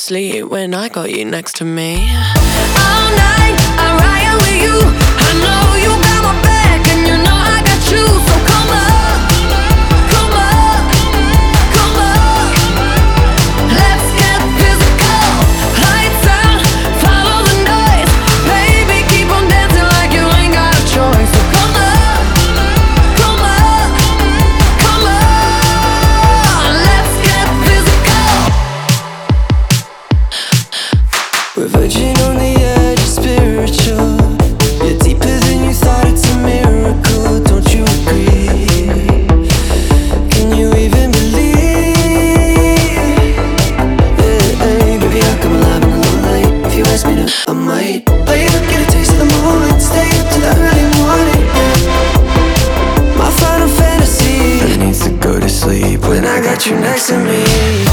sleep when I got you next to me. All night I ride with you. I know you got my back and you know I got you. So come up, come up, come up. Let's get physical. Lights out, follow the noise. Baby, keep on dancing like you ain't got a choice. So come up, come up, come on. Let's get physical. We're virgin on the edge of spiritual. You're deeper than you thought, it's a miracle. Don't you agree? Can you even believe? Hey, baby, I'll come alive in the moonlight. If you ask me to, I might. Play it up, get a taste of the moment. Stay up till the early morning. My final fantasy. I need to go to sleep when I got you next to me.